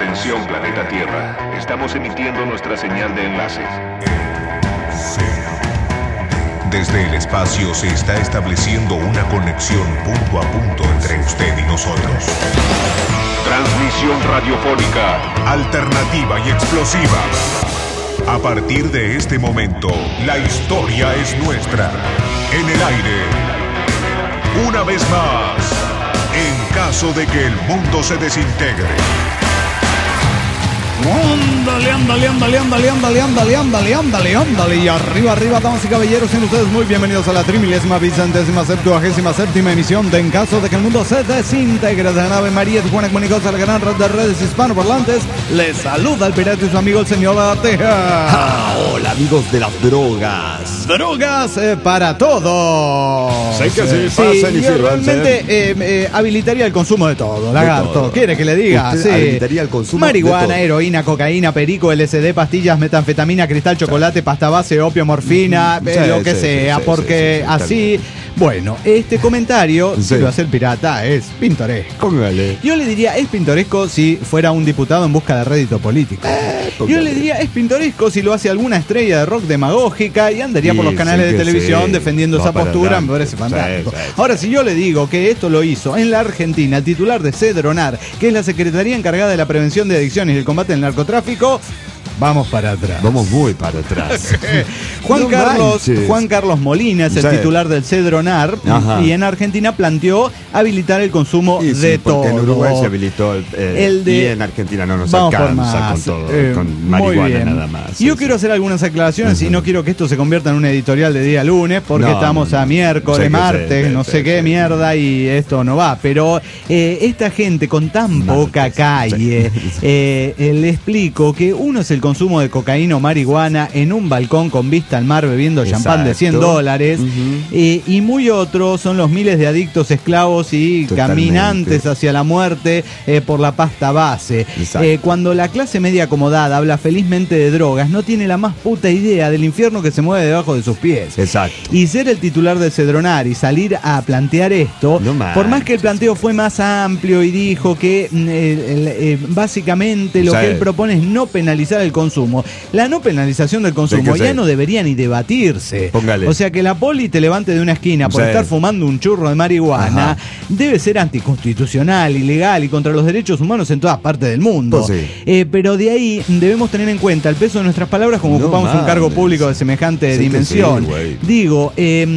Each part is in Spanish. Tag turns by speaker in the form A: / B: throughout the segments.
A: Atención, planeta Tierra. Estamos emitiendo nuestra señal de enlace.
B: Desde el espacio se está estableciendo una conexión punto a punto entre usted y nosotros.
A: Transmisión radiofónica.
B: Alternativa y explosiva. A partir de este momento, la historia es nuestra. En el aire. Una vez más. En caso de que el mundo se desintegre.
C: Ándale. Y arriba, damas y caballeros, sean ustedes muy bienvenidos a la 37ª emisión de En caso de que el mundo se desintegre, de la nave María Tijuana Comunicados a la gran red de redes hispanoparlantes. Les saluda el pirata y su amigo el señor Arteja.
D: Hola, amigos de las drogas.
C: Drogas para todos.
D: Sé que sí, pasen y
C: yo
D: sirvan.
C: realmente habilitaría el consumo de todo, lagarto.
D: todo.
C: ¿Quiere que le diga?
D: Usted habilitaría el consumo
C: marihuana,
D: de todo.
C: heroína, cocaína, perico, LSD, pastillas, metanfetamina, cristal, chocolate, pasta base, opio, morfina, lo que sea, porque así... Bueno, este comentario, si lo hace el pirata, es pintoresco.
D: Póngale.
C: Yo le diría, es pintoresco si fuera un diputado en busca de rédito político. Yo le diría, es pintoresco si lo hace alguna estrella de rock demagógica y andaría por los canales de televisión defendiendo esa postura, me parece fantástico. Ahora, si yo le digo que esto lo hizo en la Argentina el titular de Cedronar, que es la Secretaría encargada de la prevención de adicciones y el combate al narcotráfico, vamos para atrás.
D: Vamos muy para atrás.
C: Juan Carlos Molina es el titular del Cedronar.
D: Ajá.
C: Y en Argentina planteó habilitar el consumo de todo.
D: En Uruguay se habilitó y en Argentina no nos alcanza con todo, con marihuana nada más.
C: Yo quiero hacer algunas aclaraciones y no quiero que esto se convierta en un editorial de día lunes, porque estamos a miércoles, martes, no sé qué mierda y esto no va. Pero esta gente con tan poca calle, le explico que uno es el consumo de cocaína o marihuana en un balcón con vista al mar bebiendo champán de $100 y muy otros son los miles de adictos, esclavos y caminantes hacia la muerte por la pasta base. Cuando la clase media acomodada habla felizmente de drogas, no tiene la más puta idea del infierno que se mueve debajo de sus pies. Y ser el titular de Cedronar y salir a plantear esto, por más que el planteo fue más amplio y dijo que básicamente lo que él propone es no penalizar el consumo. La no penalización del consumo ya no debería ni debatirse.
D: Póngale.
C: O sea, que la poli te levante de una esquina por estar fumando un churro de marihuana debe ser anticonstitucional, ilegal y contra los derechos humanos en todas partes del mundo. Pero de ahí debemos tener en cuenta el peso de nuestras palabras como ocupamos un cargo público de semejante dimensión. Digo,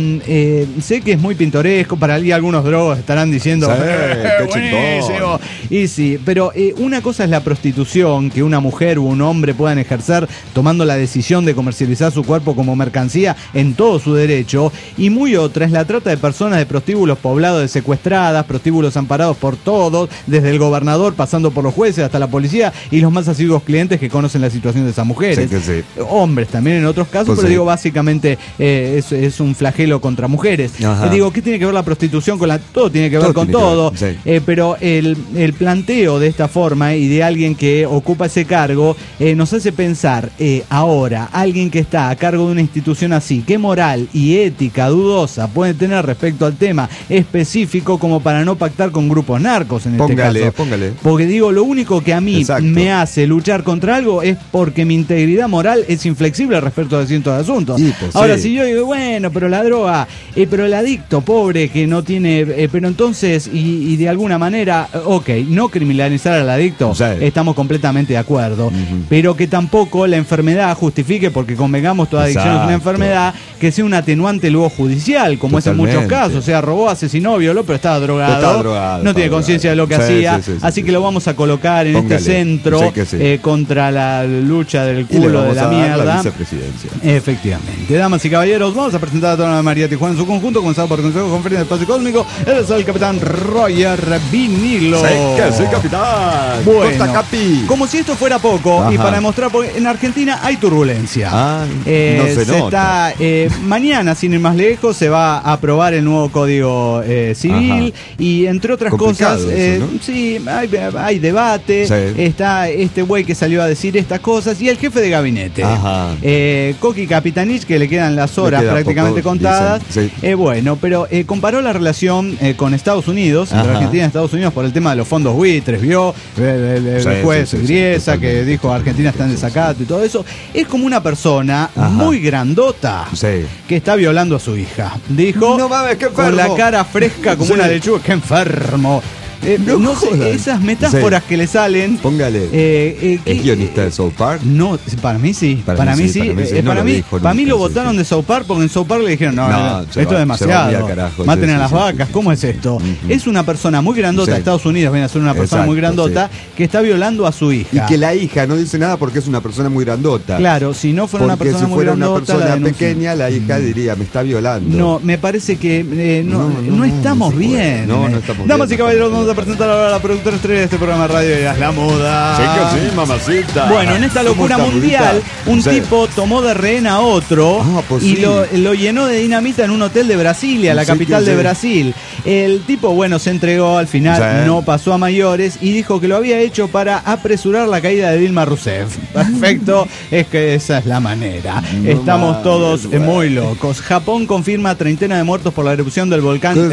C: sé que es muy pintoresco, para algunos drogos estarán diciendo buenísimo. Y sí, pero una cosa es la prostitución, que una mujer u un hombre puedan ejercer tomando la decisión de comercializar su cuerpo como mercancía en todo su derecho, y muy otra es la trata de personas, de prostíbulos poblados de secuestradas, prostíbulos amparados por todos, desde el gobernador pasando por los jueces hasta la policía y los más asiduos clientes que conocen la situación de esas mujeres. Hombres también en otros casos, pero digo, básicamente es un flagelo contra mujeres. Digo, ¿qué tiene que ver la prostitución con la...? Todo tiene que ver con todo, pero el planteo de esta forma y de alguien que ocupa ese cargo nos hace pensar, ahora, alguien que está a cargo de una institución así, ¿qué moral y ética dudosa puede tener respecto al tema específico como para no pactar con grupos narcos en este caso? Póngale. Porque digo, lo único que a mí me hace luchar contra algo es porque mi integridad moral es inflexible respecto a distintos asuntos. Ahora, si yo digo, bueno, pero la droga, pero el adicto pobre que no tiene, pero entonces, y de alguna manera, no criminalizar al adicto, estamos completamente de acuerdo, pero que tampoco la enfermedad justifique, porque convengamos, toda adicción es una enfermedad, que sea un atenuante luego judicial, como es en muchos casos. O sea, robó, asesinó, violó, pero estaba drogado, no tiene conciencia de lo que hacía, así que lo vamos a colocar en este centro contra la lucha del culo de la mierda.
D: La vicepresidencia.
C: Efectivamente. Damas y caballeros, vamos a presentar a toda la María Tijuana en su conjunto, comenzado por el Consejo de Conferencia del Espacio Cósmico. Él es el capitán Roger Vinilo.
D: Sí, capitán.
C: Bueno, como si esto fuera poco, y para demostrar, porque en Argentina hay turbulencia.
D: No se nota.
C: Mañana, sin ir más lejos, se va a aprobar el nuevo Código Civil. Ajá. Y entre otras
D: complicado
C: cosas,
D: eso, ¿no?
C: sí, hay debate. Sí. Está este güey que salió a decir estas cosas y el jefe de gabinete. Coqui Capitanich, que le quedan las horas prácticamente contadas. Dicen, sí. Bueno, pero comparó la relación con Estados Unidos, entre Argentina y Estados Unidos, por el tema de los fondos buitres, vio el juez Griesa que dijo Argentina está en desacato y todo eso. Es como una persona muy grandota que está violando a su hija. Dijo, no mames, qué enfermo, con la cara fresca como una lechuga, qué enfermo. No sé, esas metáforas que le salen.
D: Póngale. ¿Es guionista de South Park?
C: No, para mí sí. Para mí sí. Para mí lo votaron de South Park porque en South Park le dijeron, no, esto es demasiado. Maten a las vacas. ¿Cómo es esto? Es una persona muy grandota. Estados Unidos viene a ser una persona muy grandota que está violando a su hija.
D: Y que la hija no dice nada porque es una persona muy grandota.
C: Claro, si no fuera una persona muy grandota.
D: Porque si fuera una persona pequeña, la hija diría, me está violando.
C: No, me parece que no estamos bien.
D: No estamos bien.
C: Damas y caballeros, vamos a presentar ahora a la productora estrella de este programa de radio de La Moda.
D: Sí, que sí, mamacita.
C: Bueno, en esta locura mundial, un tipo tomó de rehén a otro y lo llenó de dinamita en un hotel de Brasilia, la capital de Brasil. El tipo, se entregó al final, no pasó a mayores y dijo que lo había hecho para apresurar la caída de Dilma Rousseff. Perfecto, es que esa es la manera. Estamos todos muy locos. Japón confirma 30 de muertos por la erupción del volcán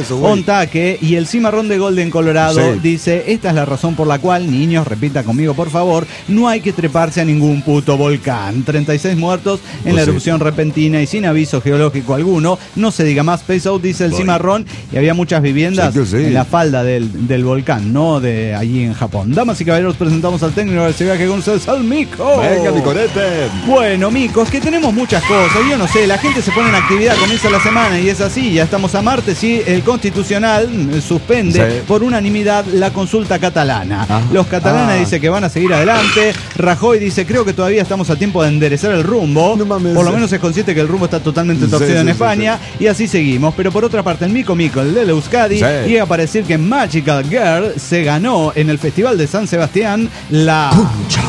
C: Ontake y el cimarrón de Golden, Colorado, dice, esta es la razón por la cual, niños, repita conmigo por favor, no hay que treparse a ningún puto volcán. 36 muertos en la erupción repentina y sin aviso geológico alguno. No se diga más, peace out, dice el cimarrón. Y había muchas viviendas en la falda del volcán, ¿no? De allí en Japón. Damas y caballeros, presentamos al técnico del viaje con ustedes, al Mico.
D: Venga, Micorete.
C: Bueno, Mico, es que tenemos muchas cosas. Yo no sé, la gente se pone en actividad, comienza la semana y es así. Ya estamos a martes y el Constitucional suspende por unanimidad la consulta catalana. Los catalanes dicen que van a seguir adelante. Rajoy dice, creo que todavía estamos a tiempo de enderezar el rumbo. Por lo menos es consciente que el rumbo está totalmente torcido en España. Y así seguimos. Pero por otra parte, el Mico, el de Euskadi, llega para decir que Magical Girl se ganó en el Festival de San Sebastián la Concha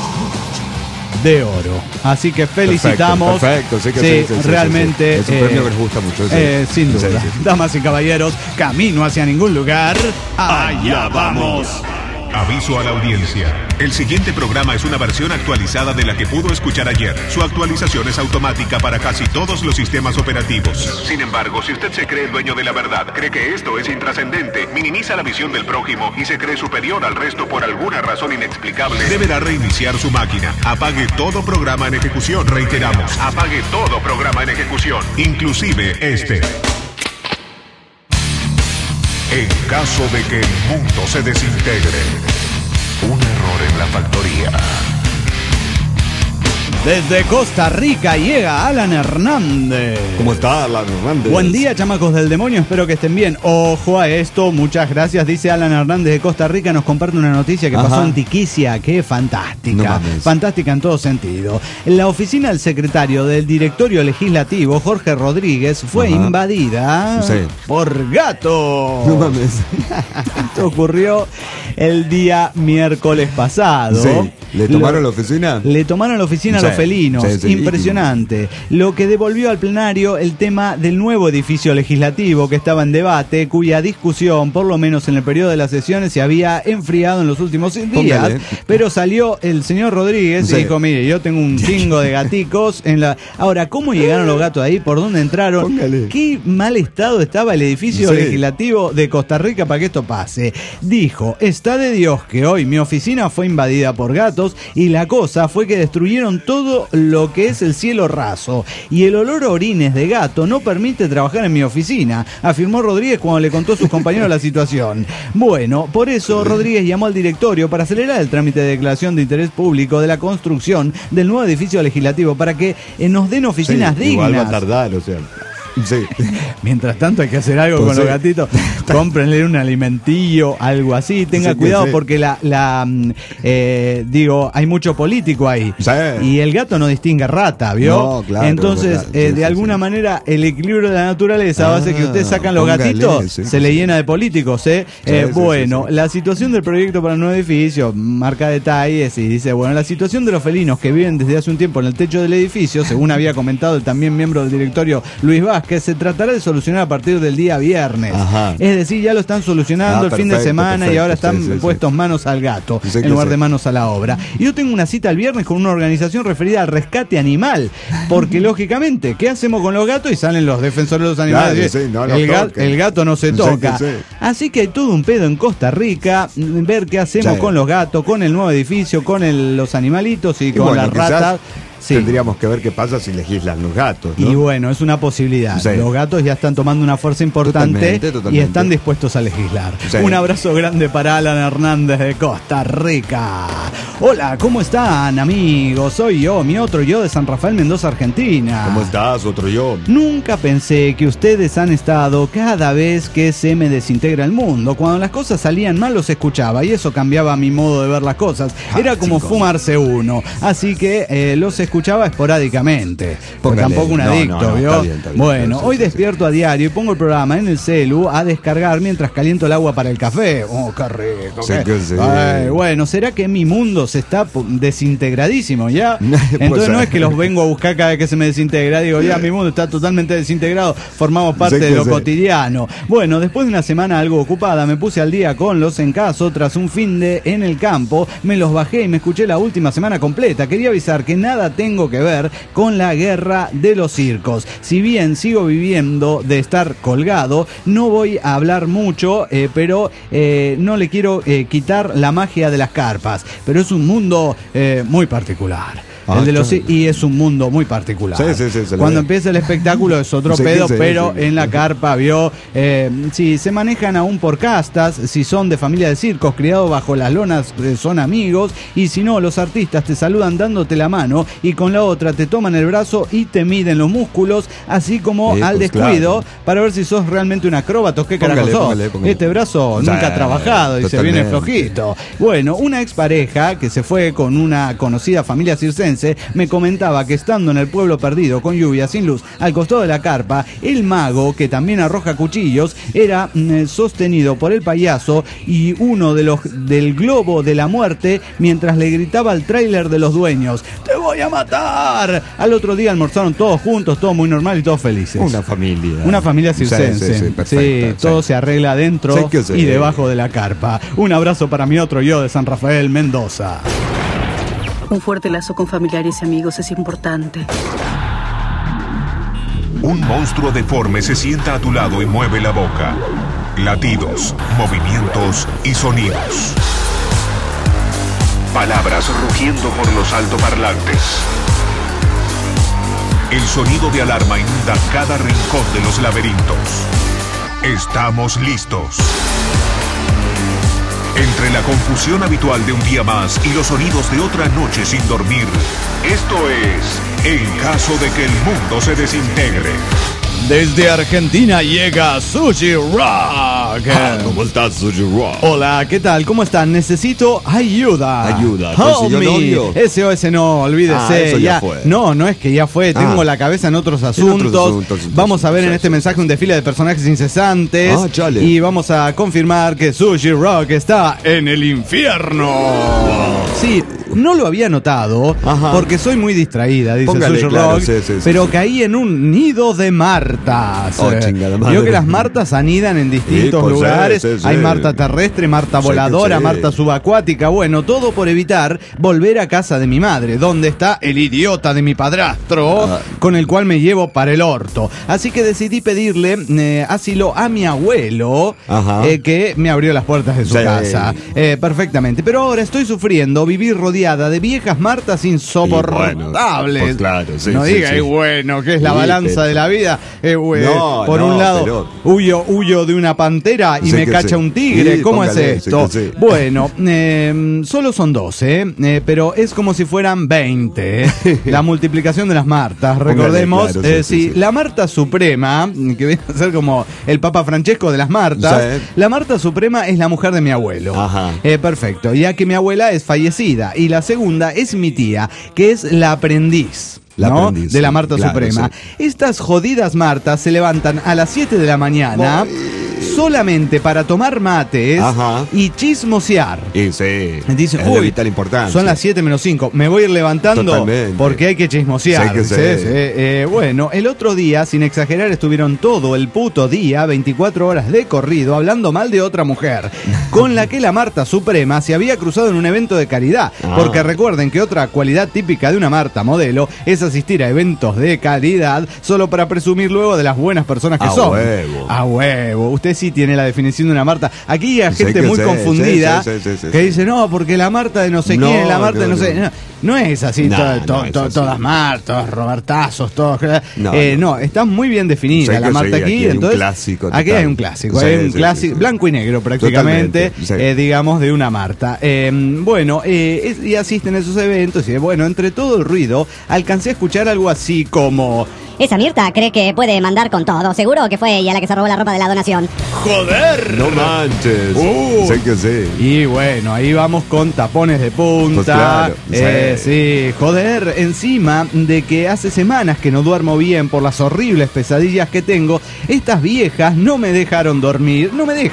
C: de Oro. Así que felicitamos.
D: Perfecto.
C: Realmente.
D: Es un premio que les gusta mucho.
C: Sin duda. Damas y caballeros, camino hacia ningún lugar. ¡Allá vamos!
B: Aviso a la audiencia. El siguiente programa es una versión actualizada de la que pudo escuchar ayer. Su actualización es automática para casi todos los sistemas operativos.
A: Sin embargo, si usted se cree el dueño de la verdad, cree que esto es intrascendente, minimiza la visión del prójimo y se cree superior al resto por alguna razón inexplicable,
B: deberá reiniciar su máquina. Apague todo programa en ejecución. Reiteramos,
A: apague todo programa en ejecución,
B: inclusive este. En caso de que el mundo se desintegre, un error en la factoría.
C: Desde Costa Rica llega Alan Hernández.
D: ¿Cómo está, Alan Hernández?
C: Buen día, chamacos del demonio, espero que estén bien. Ojo a esto, muchas gracias, dice Alan Hernández de Costa Rica. Nos comparte una noticia que pasó en Tiquicia, que es fantástica. Fantástica en todo sentido. La oficina del secretario del Directorio Legislativo, Jorge Rodríguez, fue invadida por gatos.
D: No mames.
C: Esto ocurrió el día miércoles pasado.
D: ¿Le tomaron la oficina?
C: Le tomaron la oficina a los felinos. Impresionante. Lo que devolvió al plenario el tema del nuevo edificio legislativo que estaba en debate, cuya discusión, por lo menos en el periodo de las sesiones, se había enfriado en los últimos días. Pero salió el señor Rodríguez y dijo, mire, yo tengo un chingo de gaticos en la... Ahora, ¿cómo llegaron los gatos ahí? ¿Por dónde entraron? ¿Qué mal estado estaba el edificio legislativo de Costa Rica para que esto pase? Dijo, está de Dios que hoy mi oficina fue invadida por gatos y la cosa fue que destruyeron todo lo que es el cielo raso y el olor a orines de gato no permite trabajar en mi oficina, afirmó Rodríguez cuando le contó a sus compañeros la situación. Bueno, por eso Rodríguez llamó al directorio para acelerar el trámite de declaración de interés público de la construcción del nuevo edificio legislativo para que nos den oficinas dignas.
D: Igual va a tardar, o sea. Sí.
C: Mientras tanto hay que hacer algo con los gatitos. Cómprenle un alimentillo, algo así. Tenga cuidado porque hay mucho político ahí. Sí. Y el gato no distingue rata, ¿vio? No, claro. Entonces, de alguna manera, el equilibrio de la naturaleza va a hacer que ustedes sacan los gatitos, se le llena de políticos, la situación del proyecto para el nuevo edificio marca detalles y dice, bueno, la situación de los felinos que viven desde hace un tiempo en el techo del edificio, según había comentado el también miembro del directorio Luis Vázquez, se tratará de solucionar a partir del día viernes. Ajá. Es decir, ya lo están solucionando el fin de semana y ahora están puestos manos al gato en lugar de manos a la obra. Y yo tengo una cita el viernes con una organización referida al rescate animal, porque lógicamente, ¿qué hacemos con los gatos? Y salen los defensores de los animales. El gato no se toca. Así que hay todo un pedo en Costa Rica, ver qué hacemos con los gatos, con el nuevo edificio, con los animalitos y con las ratas. Sí.
D: Tendríamos que ver qué pasa si legislan los gatos, ¿no?
C: Y bueno, es una posibilidad. Sí. Los gatos ya están tomando una fuerza importante y están dispuestos a legislar. Sí. Un abrazo grande para Alan Hernández de Costa Rica. Hola, ¿cómo están, amigos? Soy yo, mi otro yo de San Rafael, Mendoza, Argentina.
D: ¿Cómo estás, otro yo?
C: Nunca pensé que ustedes han estado cada vez que se me desintegra el mundo. Cuando las cosas salían mal los escuchaba y eso cambiaba mi modo de ver las cosas. Era como fumarse uno. Así que los escuchaba esporádicamente. Porque tampoco un adicto, ¿vio? Está bien, bueno, hoy despierto a diario y pongo el programa en el celu a descargar mientras caliento el agua para el café. Oh, qué rico. Ay, bueno, ¿será que mi mundo se está desintegradísimo ya? Entonces no es que los vengo a buscar cada vez que se me desintegra. Digo, ya mi mundo está totalmente desintegrado. Formamos parte de lo cotidiano. Bueno, después de una semana algo ocupada, me puse al día con los encasos. Tras un fin de en el campo, me los bajé y me escuché la última semana completa. Quería avisar que nada tengo que ver con la guerra de los circos. Si bien sigo viviendo de estar colgado, no voy a hablar mucho, pero no le quiero quitar la magia de las carpas. Pero es un mundo muy particular. Y es un mundo muy particular. Cuando empieza el espectáculo es otro pedo, pero en la carpa, vio, si se manejan aún por castas, si son de familia de circos, criados bajo las lonas, son amigos, y si no, los artistas te saludan dándote la mano y con la otra te toman el brazo y te miden los músculos, así como al descuido, para ver si sos realmente un acróbato. ¿Qué carajo sos? Póngale. Este brazo nunca ha trabajado y se viene flojito. Bueno, una expareja que se fue con una conocida familia circense me comentaba que estando en el pueblo perdido con lluvia, sin luz, al costado de la carpa, el mago, que también arroja cuchillos, era sostenido por el payaso y uno de los del globo de la muerte mientras le gritaba al tráiler de los dueños: ¡te voy a matar! Al otro día almorzaron todos juntos, todo muy normal y todos felices.
D: Una familia.
C: Una familia circense. Sí, todo se arregla adentro y debajo de la carpa. Un abrazo para mi otro yo de San Rafael, Mendoza.
E: Un fuerte lazo con familiares y amigos es importante.
B: Un monstruo deforme se sienta a tu lado y mueve la boca. Latidos, movimientos y sonidos.
A: Palabras rugiendo por los altoparlantes.
B: El sonido de alarma inunda cada rincón de los laberintos. Estamos listos. Entre la confusión habitual de un día más y los sonidos de otra noche sin dormir, esto es En caso de que el mundo se desintegre.
C: Desde Argentina llega Sushi Rock.
D: ¿Cómo estás, Sushi Rock?
C: Hola, ¿qué tal? ¿Cómo están? Necesito ayuda.
D: ¿Consiguió novio?
C: SOS no, olvídese.
D: Eso ya fue.
C: No es que ya fue. Tengo la cabeza en otros asuntos. Vamos a ver en este mensaje un desfile de personajes incesantes. Y vamos a confirmar que Sushi Rock está en el infierno. Wow. Sí, no lo había notado porque soy muy distraída, dice Sushi Rock. Pero caí en un nido de martas. Vio que las martas anidan en distintos lugares. Hay marta terrestre, marta voladora, marta subacuática. Bueno, todo por evitar volver a casa de mi madre, donde está el idiota de mi padrastro, con el cual me llevo para el orto. Así que decidí pedirle asilo a mi abuelo, que me abrió las puertas de su casa. Perfectamente. Pero ahora estoy sufriendo vivir rodeada de viejas martas insoportables.
D: Bueno, pues claro,
C: no diga, bueno, que es la balanza de la vida. por un lado, huyo de una pantera y me cacha un tigre. ¿Cómo es esto? Bueno, solo son 12, pero es como si fueran 20. La multiplicación de las Martas. Recordemos, la Marta Suprema, que viene a ser como el Papa Francesco de las Martas, la Marta Suprema es la mujer de mi abuelo. Perfecto, ya que mi abuela es fallecida. Y la segunda es mi tía, que es la aprendiz. De la Marta Suprema. Estas jodidas Martas se levantan a las 7 de la mañana solamente para tomar mates y chismosear.
D: Dicen,
C: es
D: de vital importancia.
C: Son las 7 menos 5. Me voy a ir levantando porque hay que chismosear. Bueno, el otro día, sin exagerar, estuvieron todo el puto día, 24 horas de corrido, hablando mal de otra mujer, con la que la Marta Suprema se había cruzado en un evento de caridad. Porque recuerden que otra cualidad típica de una Marta modelo es asistir a eventos de caridad solo para presumir luego de las buenas personas que son. A huevo. Usted sí tiene la definición de una Marta. Aquí hay gente muy confundida que dice, no, porque la Marta de no sé quién, la Marta de no sé... No es así, todas Martas, Robertazos, todos... No, está muy bien definida la Marta aquí. Entonces, aquí hay un clásico. Hay un clásico, blanco y negro prácticamente, digamos, de una Marta. Y asisten a esos eventos y bueno, entre todo el ruido, alcancé a escuchar algo así como...
F: Esa Mirta cree que puede mandar con todo. Seguro que fue ella la que se robó la ropa de la donación.
C: ¡Joder!
D: No manches. Sé que sí.
C: Y bueno, ahí vamos con tapones de punta. Joder, encima de que hace semanas que no duermo bien por las horribles pesadillas que tengo, estas viejas no me dejan dormir.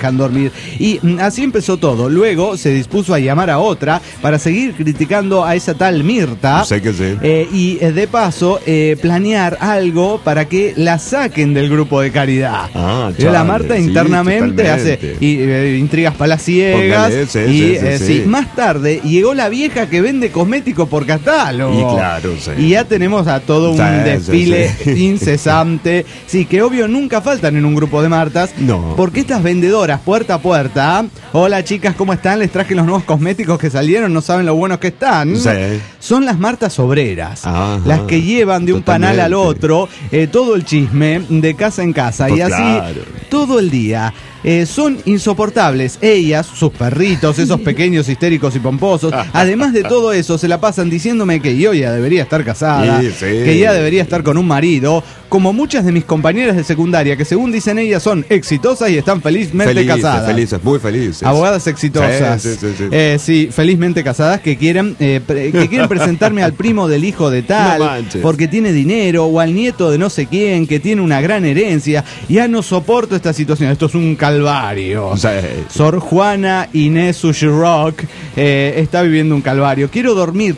C: Y así empezó todo. Luego se dispuso a llamar a otra para seguir criticando a esa tal Mirta.
D: Sé que sí.
C: Y de paso, planear algo para que la saquen del grupo de caridad. La Marta internamente hace intrigas palaciegas. Más tarde llegó la vieja que vende cosméticos por catálogo. Y ya tenemos a todo un desfile incesante. Que obvio nunca faltan en un grupo de Martas. Porque estas vendedoras puerta a puerta, hola chicas, ¿cómo están? Les traje los nuevos cosméticos que salieron, no saben lo buenos que están. Son las Martas obreras, las que llevan de un panal al otro todo el chisme de casa en casa y así todo el día. Son insoportables. Ellas, sus perritos, esos pequeños histéricos y pomposos, además de todo eso, se la pasan diciéndome que yo ya debería estar casada, que ya debería estar con un marido, como muchas de mis compañeras de secundaria, que según dicen ellas son exitosas y están felizmente casadas.
D: Muy felices.
C: Abogadas exitosas. Felizmente casadas, que quieren presentarme al primo del hijo de tal, porque tiene dinero, o al nieto de no sé quién, que tiene una gran herencia. Ya no soporto esta situación. Esto es un calvario. Sor Juana Inés Sushi Rock está viviendo un calvario. Quiero dormir.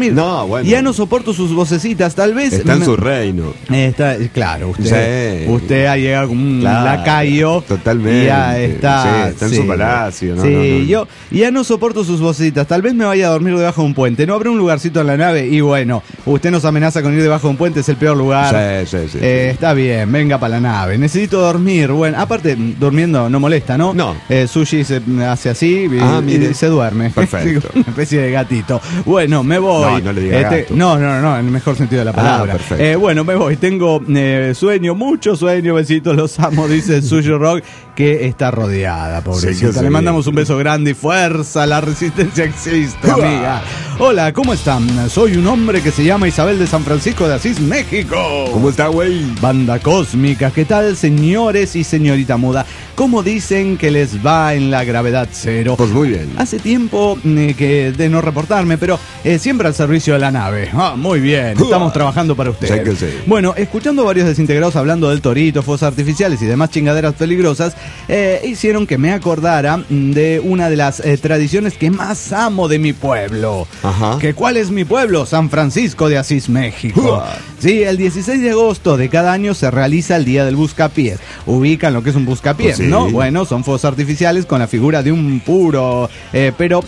C: Ya no soporto sus vocecitas. Tal vez
D: está en su reino.
C: Claro, usted ha llegado como un lacayo.
D: Totalmente.
C: Ya está
D: en su palacio.
C: Yo ya no soporto sus vocecitas. Tal vez me vaya a dormir debajo de un puente. ¿No habrá un lugarcito en la nave? Y bueno, usted nos amenaza con ir debajo de un puente. Es el peor lugar. Está bien, venga para la nave. Necesito dormir. Bueno, aparte, durmiendo no molesta, ¿no? Sushi se hace así y se duerme.
D: Perfecto.
C: Una especie de gatito. Bueno, me voy.
D: No le diga gato.
C: No, en el mejor sentido de la palabra. Bueno, me voy. Tengo sueño, mucho sueño. Besitos, los amo, dice Sushi Rock, que está rodeada, pobrecita. Le mandamos un beso grande y fuerza. La resistencia existe, amiga. Hola, ¿cómo están? Soy un hombre que se llama Isabel de San Francisco de Asís, México.
D: ¿Cómo está, güey?
C: Banda cósmica, ¿qué tal, señores y señorita muda? ¿Cómo dicen que les va en la gravedad cero?
D: Pues muy bien.
C: Hace tiempo que de no reportarme, pero siempre al servicio de la nave. Muy bien, estamos trabajando para ustedes. Bueno, escuchando varios desintegrados hablando del torito, fuegos artificiales y demás chingaderas peligrosas, hicieron que me acordara de una de las tradiciones que más amo de mi pueblo. ¿Cuál es mi pueblo? San Francisco de Asís, México. Sí, el 16 de agosto de cada año se realiza el Día del Buscapiés. Ubican lo que es un buscapiés, ¿no? Bueno, son fuegos artificiales con la figura de un puro, pero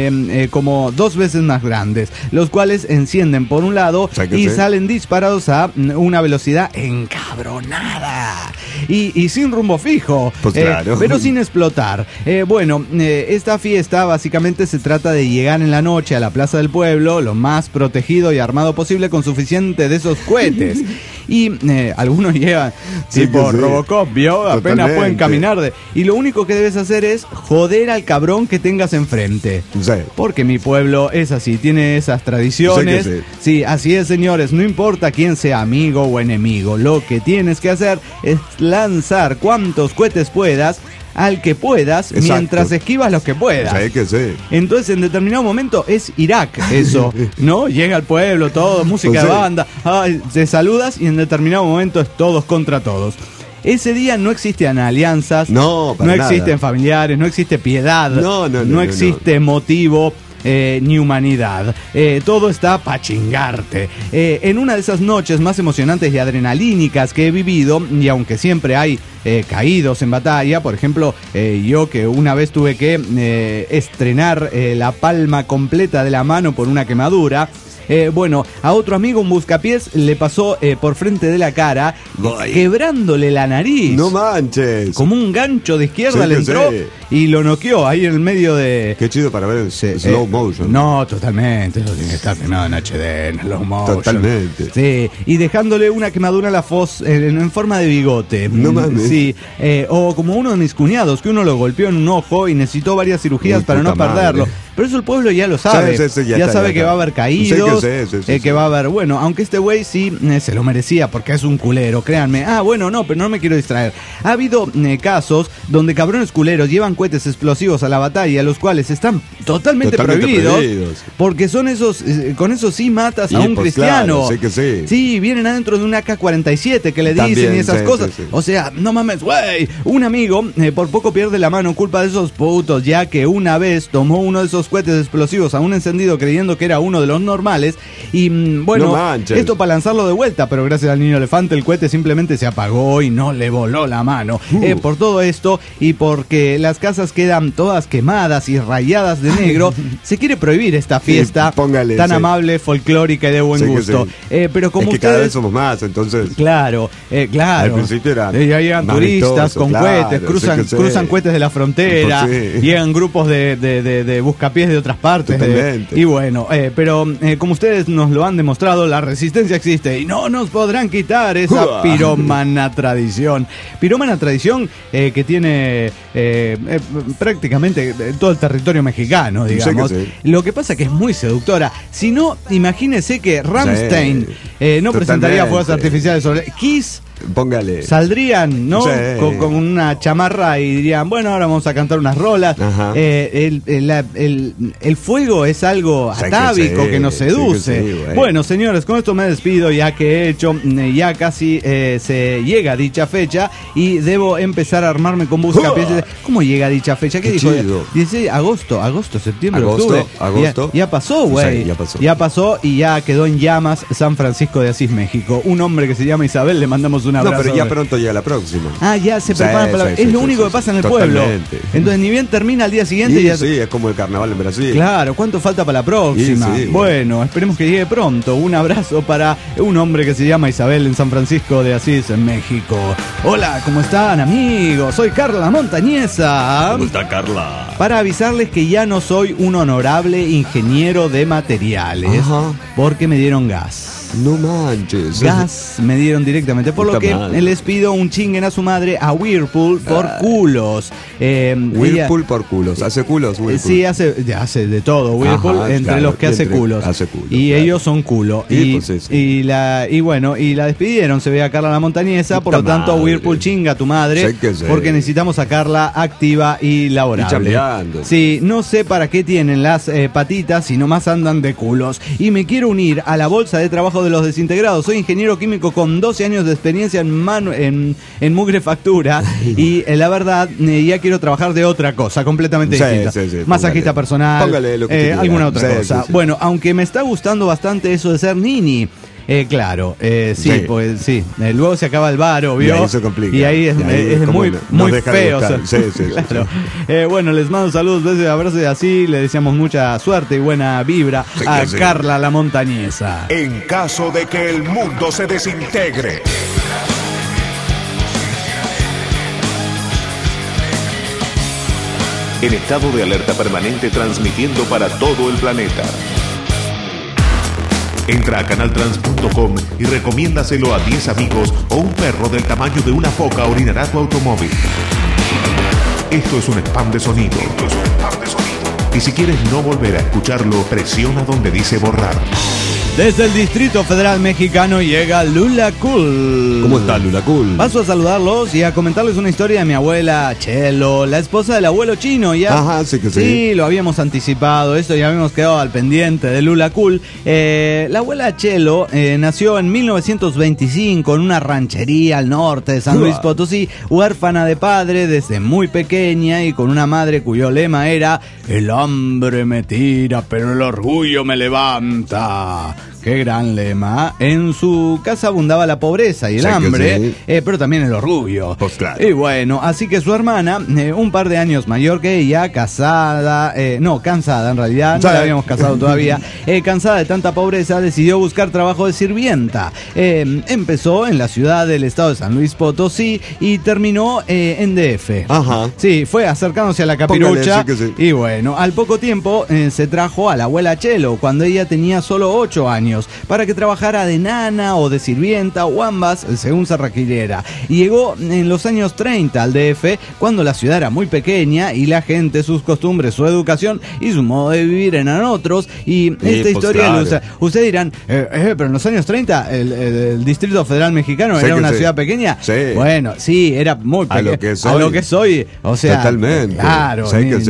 C: como 2 veces más grandes, los cuales encienden por un lado y salen disparados a una velocidad encabronada y sin rumbo fijo, pero sin explotar. Esta fiesta básicamente se trata de llegar en la noche a la Plaza plaza del pueblo, lo más protegido y armado posible con suficiente de esos cohetes. Y algunos llegan tipo Robocop, ¿vio? Apenas pueden caminar. Y lo único que debes hacer es joder al cabrón que tengas enfrente.
D: Sí.
C: Porque mi pueblo es así, tiene esas tradiciones. Sí, así es, señores. No importa quién sea amigo o enemigo. Lo que tienes que hacer es lanzar cuantos cohetes puedas al que puedas, mientras esquivas los que puedas.
D: Sí, que sí.
C: Entonces, en determinado momento es Irak eso, ¿no? Llega al pueblo, todo, música de banda, te saludas y en determinado momento es todos contra todos. Ese día no existen alianzas, no existen familiares, no existe piedad, no existe motivo. Ni humanidad. Todo está pa' chingarte. En una de esas noches más emocionantes y adrenalínicas que he vivido, y aunque siempre hay caídos en batalla, por ejemplo, yo que una vez tuve que estrenar la palma completa de la mano por una quemadura. Bueno, a otro amigo, un buscapiés, le pasó por frente de la cara, quebrándole la nariz.
D: No manches.
C: Como un gancho de izquierda le entró y lo noqueó ahí en el medio de...
D: Qué chido para ver el slow motion.
C: No, totalmente. Eso tiene que estar filmado en HD, en slow motion.
D: Totalmente.
C: Sí, y dejándole una quemadura a la fos en forma de bigote.
D: No mames.
C: Sí, o como uno de mis cuñados, que uno lo golpeó en un ojo y necesitó varias cirugías para no perderlo. Pero eso el pueblo ya lo sabe. Ya sabe que va a haber caídos, que va a haber... Bueno, aunque este güey sí se lo merecía porque es un culero, créanme. Bueno, no, pero no me quiero distraer. Ha habido casos donde cabrones culeros llevan cohetes explosivos a la batalla, los cuales están totalmente prohibidos. Porque son esos... con eso sí matas a un cristiano.
D: Claro,
C: sí, vienen adentro de una AK-47 que le dicen y esas cosas. O sea, no mames, güey. Un amigo por poco pierde la mano culpa de esos putos, ya que una vez tomó uno de esos cohetes explosivos a un encendido creyendo que era uno de los normales y bueno, esto para lanzarlo de vuelta, pero gracias al niño elefante el cohete simplemente se apagó y no le voló la mano. Por todo esto y porque las casas quedan todas quemadas y rayadas de negro, se quiere prohibir esta fiesta tan amable, folclórica y de buen gusto. Pero como
D: es que
C: ustedes,
D: cada vez somos más, entonces...
C: Claro.
D: Al principio eran
C: ya llegan turistas con cohetes, cruzan cohetes de la frontera, llegan grupos de buscapiés de otras partes. Y bueno, pero como ustedes nos lo han demostrado, la resistencia existe y no nos podrán quitar esa pirómana tradición. Pirómana tradición que tiene prácticamente todo el territorio mexicano, digamos. Lo que pasa que es muy seductora. Si no, imagínese que Rammstein no presentaría fuegos artificiales sobre Kiss.
D: Póngale.
C: Saldrían, ¿no? Con una chamarra y dirían, bueno, ahora vamos a cantar unas rolas. El fuego es algo atávico que nos seduce. Bueno, señores, con esto me despido, ya que he hecho, ya casi se llega dicha fecha y debo empezar a armarme con buscapiés. ¿Cómo llega dicha fecha? ¿Qué dijo? Dice agosto, septiembre, octubre. Ya pasó, güey. Ya pasó y ya quedó en llamas San Francisco de Asís, México. Un hombre que se llama Isabel, le mandamos un abrazo.
D: No, pero ya pronto llega la próxima.
C: Ya se preparan para la... Es lo único que pasa en el pueblo. Entonces ni bien termina al día siguiente ya...
D: Sí, es como el carnaval en Brasil.
C: Claro, ¿cuánto falta para la próxima? Bueno, esperemos que llegue pronto. Un abrazo para un hombre que se llama Isabel en San Francisco de Asís, en México. Hola, ¿cómo están, amigos? Soy Carla la Montañesa.
D: ¿Cómo está, Carla?
C: Para avisarles que ya no soy un honorable ingeniero de materiales porque me dieron gas.
D: No manches.
C: Gas me dieron directamente. Por lo que les pido un chinguen a su madre a Whirlpool por culos.
D: Whirlpool por culos. ¿Hace culos Whirlpool?
C: Sí, hace de todo Whirlpool, entre los que hace culos. Y ellos son culo. Y la despidieron. Se ve a Carla la Montañesa. Por lo tanto, Whirlpool, chinga a tu madre. Porque necesitamos sacarla activa y laborable. Sí, no sé para qué tienen las patitas si nomás andan de culos. Y me quiero unir a la bolsa de trabajo de los desintegrados. Soy ingeniero químico con 12 años de experiencia en mugre factura y la verdad ya quiero trabajar de otra cosa completamente distinta. Masajista personal, alguna otra cosa. Bueno, aunque me está gustando bastante eso de ser nini. Claro, pues sí. Luego se acaba el varo, ¿vio?
D: Y ahí se complica.
C: Y ahí es muy feo. Claro. Bueno, les mando saludos, besos y abrazos y así le deseamos mucha suerte y buena vibra a Carla la Montañesa.
B: En caso de que el mundo se desintegre.
A: En estado de alerta permanente transmitiendo para todo el planeta.
B: Entra a canaltrans.com y recomiéndaselo a 10 amigos o un perro del tamaño de una foca orinará tu automóvil. Esto es un spam de sonido. Y si quieres no volver a escucharlo, presiona donde dice borrar.
C: Desde el Distrito Federal Mexicano llega Lula Cool.
D: ¿Cómo está Lula Cool?
C: Paso a saludarlos y a comentarles una historia de mi abuela Chelo, la esposa del abuelo chino. Ya,
D: ajá, sí que sí.
C: Sí, lo habíamos anticipado, esto ya habíamos quedado al pendiente de Lula Cool. La abuela Chelo nació en 1925 en una ranchería al norte de San Luis Potosí, huérfana de padre desde muy pequeña y con una madre cuyo lema era: el hambre me tira, pero el orgullo me levanta. Qué gran lema. En su casa abundaba la pobreza y el hambre, pero también el orgullo.
D: Pues claro.
C: Y bueno, así que su hermana, un par de años mayor que ella, cansada en realidad, no la habíamos casado todavía, cansada de tanta pobreza, decidió buscar trabajo de sirvienta. Empezó en la ciudad del estado de San Luis Potosí y terminó en DF.
D: Ajá.
C: Sí, fue acercándose a la capirucha. Y bueno, al poco tiempo se trajo a la abuela Chelo, cuando ella tenía solo 8 años. Para que trabajara de nana o de sirvienta o ambas, según se requiriera. Y llegó en los años 30 al DF, cuando la ciudad era muy pequeña y la gente, sus costumbres, su educación y su modo de vivir eran otros. Y esta historia, claro. Ustedes dirán, pero en los años 30 el Distrito Federal Mexicano era una ciudad pequeña.
D: Sí.
C: Bueno, sí, era muy pequeña. A lo que soy, o sea,
D: totalmente.
C: Claro,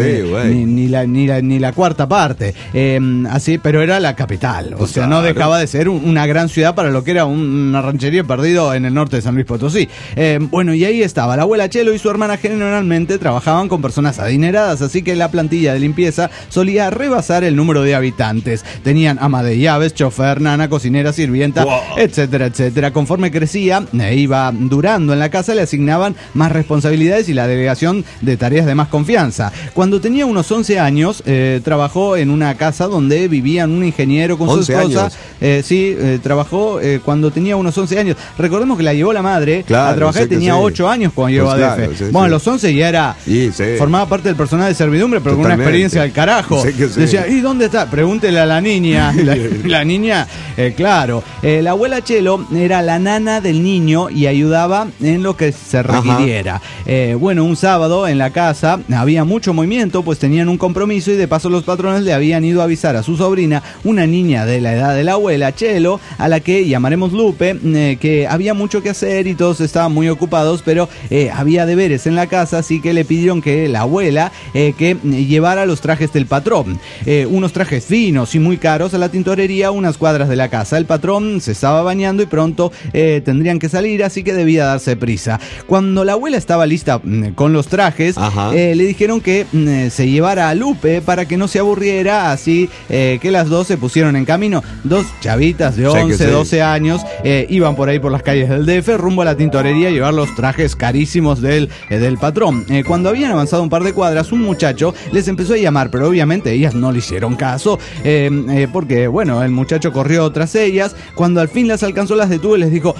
C: ni la cuarta parte. Así, pero era la capital. O sea, no dejaba de ser una gran ciudad para lo que era una ranchería perdido en el norte de San Luis Potosí. Bueno, y ahí estaba. La abuela Chelo y su hermana generalmente trabajaban con personas adineradas, así que la plantilla de limpieza solía rebasar el número de habitantes. Tenían ama de llaves, chofer, nana, cocinera, sirvienta, etcétera, etcétera. Conforme crecía e iba durando en la casa, le asignaban más responsabilidades y la delegación de tareas de más confianza. Cuando tenía unos 11 años, trabajó en una casa donde vivían un ingeniero con su esposa. Trabajó cuando tenía unos 11 años. Recordemos que la llevó la madre a trabajar, tenía 8 años cuando llegó a DF. Bueno, a los 11 ya era, formaba parte del personal de servidumbre, pero con una experiencia del carajo. Decía, ¿y dónde está? Pregúntele a la niña. La niña, claro. La abuela Chelo era la nana del niño y ayudaba en lo que se requiriera. Bueno, un sábado en la casa había mucho movimiento, pues tenían un compromiso y de paso los patrones le habían ido a avisar a su sobrina, una niña de la edad de la abuela Chelo, a la que llamaremos Lupe, que había mucho que hacer y todos estaban muy ocupados, pero había deberes en la casa, así que le pidieron que la abuela que llevara los trajes del patrón, unos trajes finos y muy caros a la tintorería unas cuadras de la casa. El patrón se estaba bañando y pronto tendrían que salir, así que debía darse prisa. Cuando la abuela estaba lista con los trajes, le dijeron que se llevara a Lupe para que no se aburriera, así que las dos se pusieron en camino. Dos chavitas de 11, 12 años iban por ahí por las calles del DF rumbo a la tintorería a llevar los trajes carísimos del patrón. Cuando habían avanzado un par de cuadras, un muchacho les empezó a llamar, pero obviamente ellas no le hicieron caso, porque bueno, el muchacho corrió tras ellas. Cuando al fin las alcanzó, las detuvo y les dijo: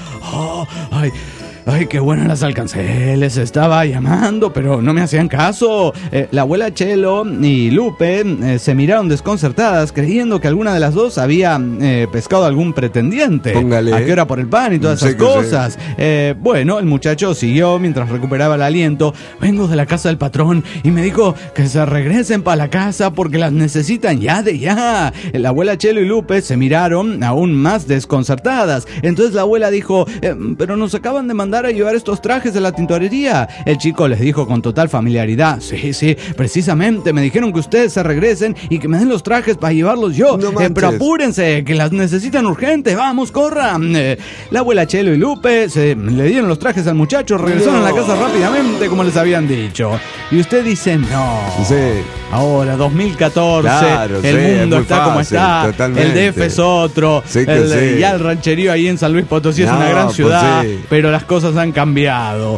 C: Ay, qué bueno las alcancé, les estaba llamando, pero no me hacían caso. La abuela Chelo y Lupe se miraron desconcertadas, creyendo que alguna de las dos había pescado algún pretendiente.
D: Póngale.
C: ¿A qué hora por el pan y todas esas cosas? Bueno, el muchacho siguió mientras recuperaba el aliento. Vengo de la casa del patrón y me dijo que se regresen para la casa porque las necesitan ya de ya. La abuela Chelo y Lupe se miraron aún más desconcertadas. Entonces la abuela dijo: pero nos acaban de mandar a llevar estos trajes de la tintorería. El chico les dijo con total familiaridad: sí, precisamente me dijeron que ustedes se regresen y que me den los trajes para llevarlos yo. Pero apúrense, que las necesitan urgente. Vamos, corran. La abuela Chelo y Lupe le dieron los trajes al muchacho, regresaron a la casa rápidamente como les habían dicho. Y usted dice: no. Ahora, 2014, claro, el mundo está como está. Totalmente. El DF es otro. Ya el rancherío ahí en San Luis Potosí es una gran ciudad, pero las cosas cosas han cambiado.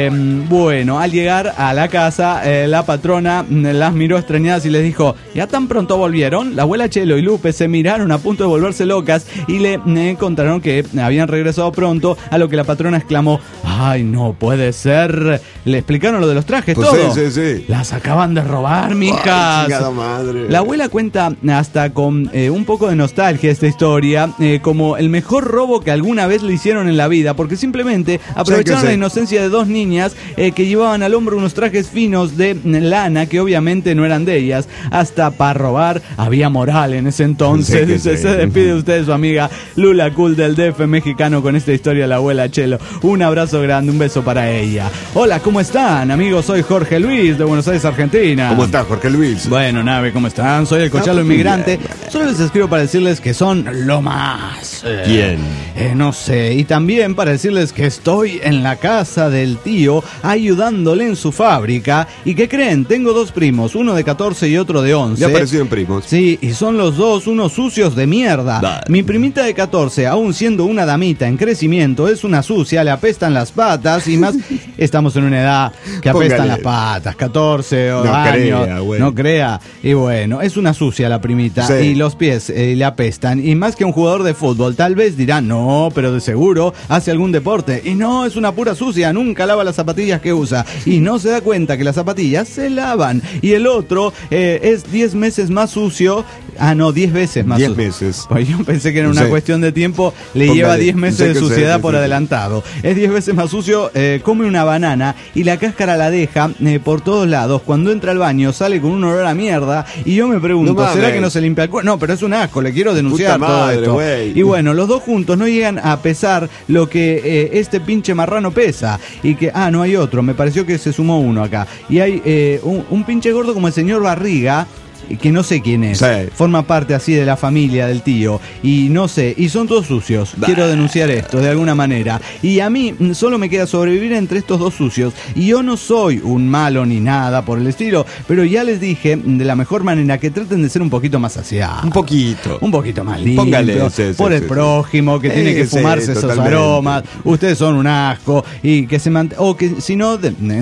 C: Bueno, al llegar a la casa, la patrona las miró extrañadas y les dijo: ¿ya tan pronto volvieron? La abuela Chelo y Lupe se miraron a punto de volverse locas y le contaron que habían regresado pronto, a lo que la patrona exclamó: ¡ay, no puede ser! Le explicaron lo de los trajes, pues todo. Sí. Las acaban de robar, mijas.
D: Madre.
C: La abuela cuenta hasta con un poco de nostalgia esta historia, como el mejor robo que alguna vez le hicieron en la vida, porque simplemente aprovecharon la inocencia de dos niñas que llevaban al hombro unos trajes finos de lana que obviamente no eran de ellas. Hasta para robar había moral en ese entonces. Se despide usted de su amiga Lula Cool del DF mexicano con esta historia de la abuela Chelo. Un abrazo grande, un beso para ella. Hola, ¿cómo están, amigos? Soy Jorge Luis de Buenos Aires, Argentina.
D: ¿Cómo estás, Jorge Luis?
C: Bueno, Nave, ¿cómo están? Soy el Cochalo Inmigrante. Solo les escribo para decirles que son lo más.
D: ¿Quién?
C: No sé. Y también para decirles que estoy en la casa del tío ayudándole en su fábrica. ¿Y qué creen? Tengo dos primos, uno de 14 y otro de 11.
D: Ya aparecieron primos.
C: Sí, y son los dos unos sucios de mierda. Mi primita de 14, aún siendo una damita en crecimiento, es una sucia, le apestan las patas y más. Estamos en una edad que apestan las patas, 14 años. No crea. Y bueno, es una sucia la primita. Sí. Y los pies le apestan. Y más que un jugador de fútbol, tal vez dirán: no, pero de seguro hace algún deporte. Y no, es una pura sucia, nunca lava las zapatillas que usa. Y no se da cuenta que las zapatillas se lavan. Y el otro es 10 meses más sucio. Ah, no, 10 veces más sucio. 10 meses. Pues yo pensé que era una cuestión de tiempo. Lleva 10 meses de suciedad por adelantado. Es 10 veces más sucio, come una banana y la cáscara la deja por todos lados. Cuando entra al baño sale con un olor a mierda. Y yo me pregunto, ¿será que no se limpia el cuerpo? No, pero es un asco, le quiero denunciar todo esto. Y bueno, los dos juntos no llegan a pesar lo que este pinche marrano pesa. Y que, no hay otro, me pareció que se sumó uno acá. Y hay un pinche gordo como el señor Barriga, que no sé quién es, forma parte así de la familia del tío, y no sé, y son todos sucios. Quiero denunciar esto de alguna manera, y a mí solo me queda sobrevivir entre estos dos sucios, y yo no soy un malo ni nada por el estilo, pero ya les dije de la mejor manera que traten de ser un poquito más aseados, un poquito más limpios, por el prójimo que tiene que fumarse esos aromas. Ustedes son un asco, y que se o que si no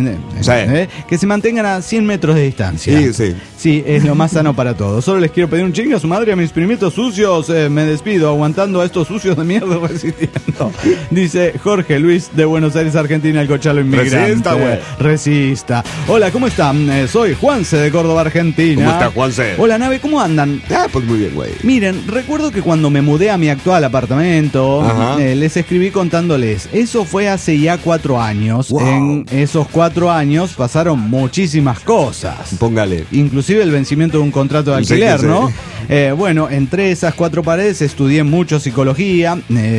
C: que se mantengan a 100 metros de distancia. Sí, es lo más sano para todos. Solo les quiero pedir un chingue a su madre, a mis primitos sucios. Me despido aguantando a estos sucios de mierda, resistiendo. Dice Jorge Luis de Buenos Aires, Argentina, el Cochalo Inmigrante. Resista. Hola, ¿cómo están? Soy Juanse de Córdoba, Argentina.
D: ¿Cómo está, Juanse?
C: Hola, Nave, ¿cómo andan?
D: Pues muy bien, güey.
C: Miren, recuerdo que cuando me mudé a mi actual apartamento, les escribí contándoles. Eso fue hace ya 4 años. Wow. En esos 4 años pasaron muchísimas cosas.
D: Póngale.
C: Inclusive el vencimiento de un contrato de alquiler, ¿no? Bueno, entre esas 4 paredes estudié mucho psicología,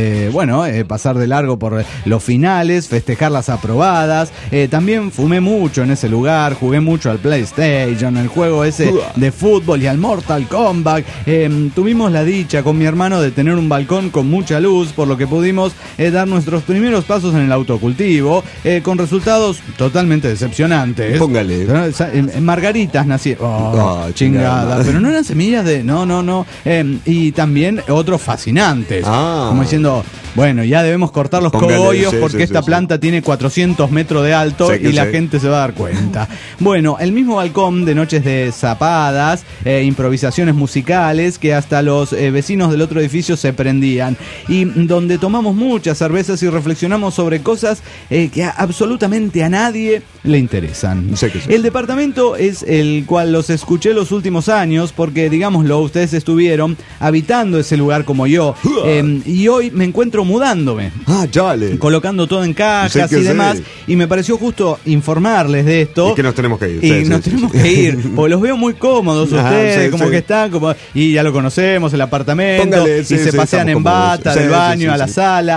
C: pasar de largo por los finales, festejar las aprobadas, también fumé mucho en ese lugar, jugué mucho al PlayStation, el juego ese de fútbol y al Mortal Kombat. Tuvimos la dicha con mi hermano de tener un balcón con mucha luz, por lo que pudimos dar nuestros primeros pasos en el autocultivo, con resultados totalmente decepcionantes.
D: Póngale.
C: Margaritas nacieron. Chingada. Pero no eran semillas de... No. Y también otros fascinantes. Como diciendo, bueno, ya debemos cortar los cogollos porque esta planta tiene 400 metros de alto y la gente se va a dar cuenta. Bueno, el mismo balcón de noches de zapadas, improvisaciones musicales que hasta los vecinos del otro edificio se prendían. Y donde tomamos muchas cervezas y reflexionamos sobre cosas que absolutamente a nadie le interesan. El departamento es el cual los escuché los últimos años porque, digámoslo, ustedes estuvieron habitando ese lugar como yo, y hoy me encuentro mudándome, colocando todo en cajas y demás, y me pareció justo informarles de esto.
D: Y que nos tenemos que ir.
C: Tenemos que ir, porque los veo muy cómodos ustedes, que están como, y ya lo conocemos, el apartamento, y se pasean en bata del baño a la sala.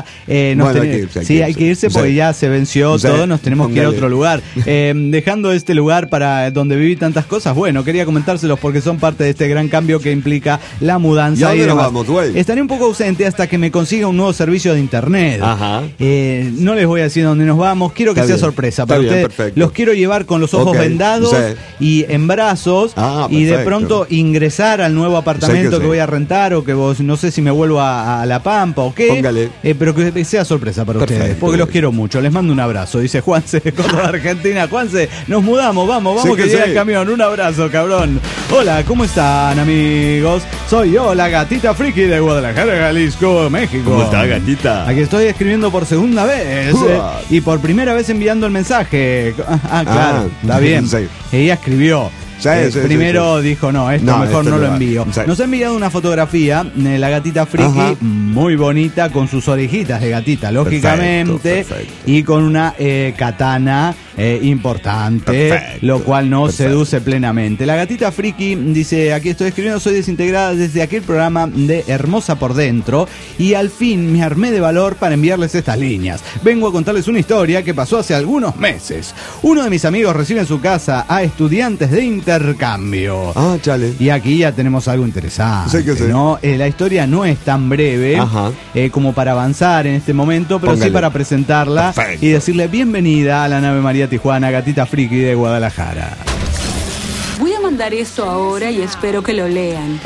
C: Hay que irse porque ya se venció todo, nos tenemos que ir a otro lugar. Dejando este lugar para donde viví tantas cosas, bueno, quería comentárselos porque son parte de este gran cambio que implica la mudanza.
D: ¿Y a dónde nos vamos, güey?
C: Estaré un poco ausente hasta que me consiga un nuevo servicio de internet.
D: Ajá.
C: No les voy a decir dónde nos vamos, quiero que sea sorpresa para ustedes.
D: Perfecto.
C: Los quiero llevar con los ojos vendados y en brazos y de pronto ingresar al nuevo apartamento que voy a rentar o que vos, no sé si me vuelvo a La Pampa o qué.
D: Póngale.
C: Pero que sea sorpresa para ustedes, porque los quiero mucho. Les mando un abrazo, dice Juanse de Córdoba, Argentina. Juanse, nos mudamos, vamos que llega el camión. Un abrazo, cabrón. Hola, ¿cómo están, amigos? Soy yo, la gatita friki de Guadalajara, Jalisco, México.
D: ¿Cómo está, gatita?
C: Aquí estoy escribiendo por segunda vez y por primera vez enviando el mensaje. Claro, está bien.
D: Sí.
C: Ella escribió. Primero dijo, esto mejor no lo envío. Nos ha enviado una fotografía de la gatita friki, muy bonita, con sus orejitas de gatita, lógicamente, perfecto. Y con una katana importante, lo cual nos seduce plenamente. La gatita friki dice, aquí estoy escribiendo, soy desintegrada desde aquel programa de Hermosa por Dentro y al fin me armé de valor para enviarles estas líneas. Vengo a contarles una historia que pasó hace algunos meses. Uno de mis amigos recibe en su casa a estudiantes de intercambio.
D: Chale.
C: Y aquí ya tenemos algo interesante, ¿no? La historia no es tan breve como para avanzar en este momento, pero sí para presentarla y decirle bienvenida a la nave María Tijuana, gatita friki de Guadalajara.
E: Voy a mandar esto ahora y espero que lo lean.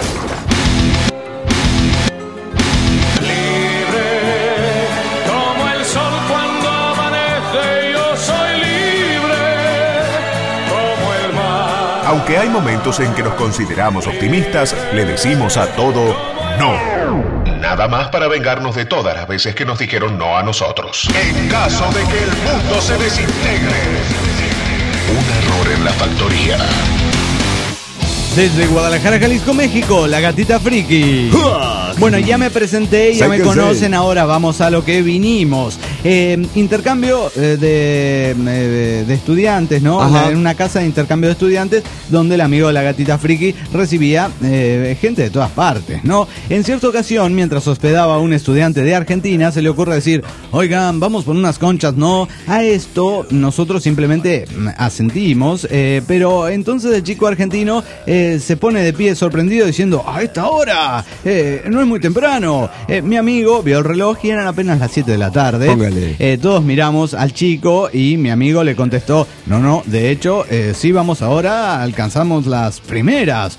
B: Aunque hay momentos en que nos consideramos optimistas, le decimos a todo no.
A: Nada más para vengarnos de todas las veces que nos dijeron no a nosotros. En caso de que el mundo se desintegre. Un error en la factoría.
C: Desde Guadalajara, Jalisco, México, la gatita friki. Bueno, ya me presenté, ya me conocen, ahora vamos a lo que vinimos. Intercambio de estudiantes, ¿no? En una casa de intercambio de estudiantes donde el amigo de la gatita friki recibía gente de todas partes, ¿no? En cierta ocasión, mientras hospedaba a un estudiante de Argentina, se le ocurre decir, oigan, vamos por unas conchas, ¿no? A esto nosotros simplemente asentimos, pero entonces el chico argentino se pone de pie sorprendido diciendo, a esta hora, no es muy temprano. Mi amigo vio el reloj y eran apenas las 7 de la tarde. Todos miramos al chico y mi amigo le contestó, no, de hecho, sí vamos ahora, alcanzamos las primeras.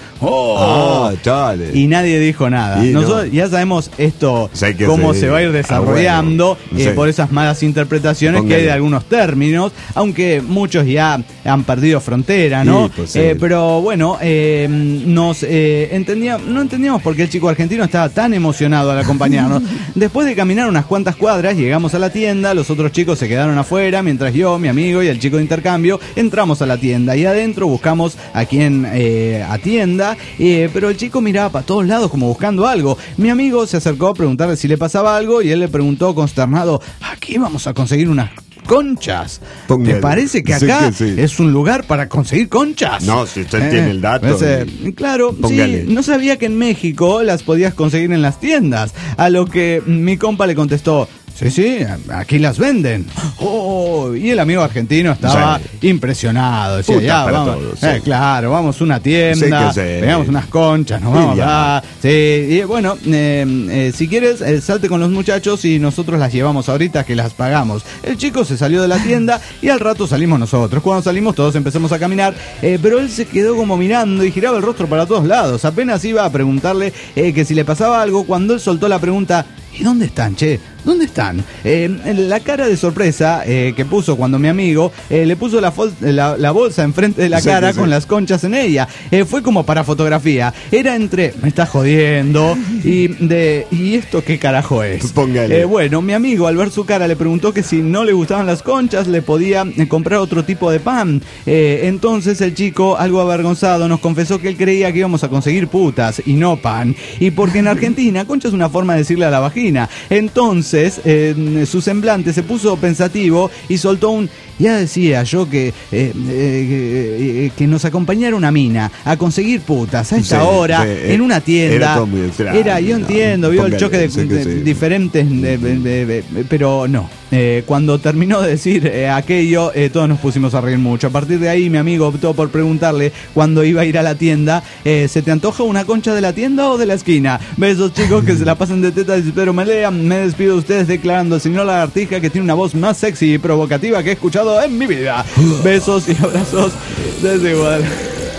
D: Chale.
C: Y nadie dijo nada. Nosotros ya sabemos esto, cómo se va a ir desarrollando por esas malas interpretaciones que hay de algunos términos, aunque muchos ya han perdido frontera, ¿no? Pero bueno, no entendíamos por qué el chico argentino estaba tan emocionado al acompañarnos. Después de caminar unas cuantas cuadras, llegamos a la tienda, los otros chicos se quedaron afuera, mientras yo, mi amigo y el chico de intercambio entramos a la tienda y adentro buscamos a quien atienda, pero el chico miraba para todos lados como buscando algo. Mi amigo se acercó a preguntarle si le pasaba algo y él le preguntó consternado, ¿aquí vamos a conseguir unas conchas? ¿Te parece que acá es un lugar para conseguir conchas?
D: No, si usted tiene el dato.
C: Claro, sí, no sabía que en México las podías conseguir en las tiendas. A lo que mi compa le contestó, sí, aquí las venden. Y el amigo argentino estaba impresionado. Decía, vamos, claro, vamos a una tienda, veamos unas conchas, nos vamos a... y bueno, si quieres, salte con los muchachos y nosotros las llevamos ahorita que las pagamos. El chico se salió de la tienda y al rato salimos nosotros. Cuando salimos todos empezamos a caminar, pero él se quedó como mirando y giraba el rostro para todos lados. Apenas iba a preguntarle que si le pasaba algo cuando él soltó la pregunta, ¿y dónde están, che? ¿Dónde están? La cara de sorpresa que puso cuando mi amigo le puso la bolsa enfrente de la cara con las conchas en ella. Fue como para fotografía. Era entre, me estás jodiendo, ¿y esto qué carajo es? Bueno, mi amigo al ver su cara le preguntó que si no le gustaban las conchas le podía comprar otro tipo de pan. Entonces el chico, algo avergonzado, nos confesó que él creía que íbamos a conseguir putas y no pan. Y porque en Argentina concha es una forma de decirle a la vagina. Entonces entonces su semblante se puso pensativo y soltó un: ya decía yo que nos acompañara una mina a conseguir putas a esta hora en una tienda.
D: Era todo muy extraño.
C: Yo entiendo, vio el choque de diferentes, pero no. Cuando terminó de decir aquello, todos nos pusimos a reír mucho. A partir de ahí, mi amigo optó por preguntarle cuando iba a ir a la tienda: ¿se te antoja una concha de la tienda o de la esquina? Besos, chicos, que se la pasan de tetas, pero me lean. Me despido de ustedes declarando al señor Lagartija que tiene una voz más sexy y provocativa que he escuchado en mi vida. Besos y abrazos desde Guadalajara.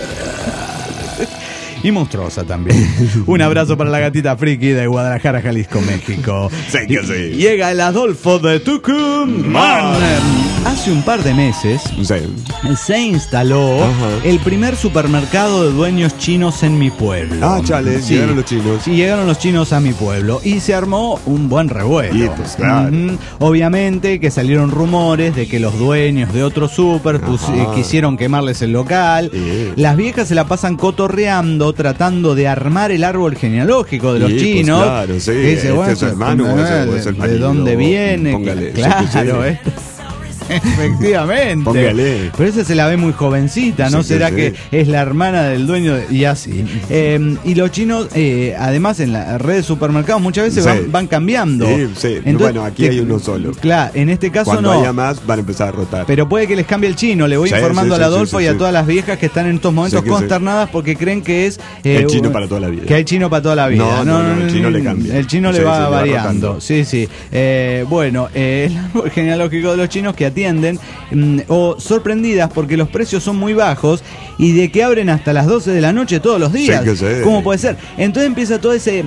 C: Y monstruosa también. Un abrazo para la gatita friki de Guadalajara, Jalisco, México.
D: Sí que sí.
C: Llega el Adolfo de Tucumán. Hace un par de meses se instaló el primer supermercado de dueños chinos en mi pueblo.
D: Ah, chale, llegaron los chinos.
C: Sí, llegaron los chinos a mi pueblo y se armó un buen revuelo.
D: Y pues, claro.
C: Obviamente que salieron rumores de que los dueños de otros super quisieron quemarles el local. Las viejas se la pasan cotorreando, tratando de armar el árbol genealógico de los chinos.
D: Pues claro, sí.
C: Dice, bueno,
D: es el hermano, es el marido.
C: ¿De dónde viene?
D: Póngale,
C: claro, efectivamente.
D: Póngale.
C: Pero esa se la ve muy jovencita, ¿no? ¿Será que es la hermana del dueño? Y así. Y los chinos, además, en las redes de supermercados muchas veces van cambiando.
D: Sí.
C: Entonces,
D: bueno, aquí hay uno solo.
C: Claro, en este caso
D: cuando haya más, van a empezar a rotar.
C: Pero puede que les cambie el chino. Le voy informando al Adolfo y a todas las viejas que están en estos momentos consternadas porque creen que es
D: el chino para toda la vida.
C: Que hay chino para toda la vida.
D: No, el chino le cambia.
C: El chino le va variando. Sí. Bueno, el árbol genealógico de los chinos que atienden, o sorprendidas porque los precios son muy bajos y de que abren hasta las 12 de la noche todos los días. ¿Cómo puede ser? Entonces empieza todo ese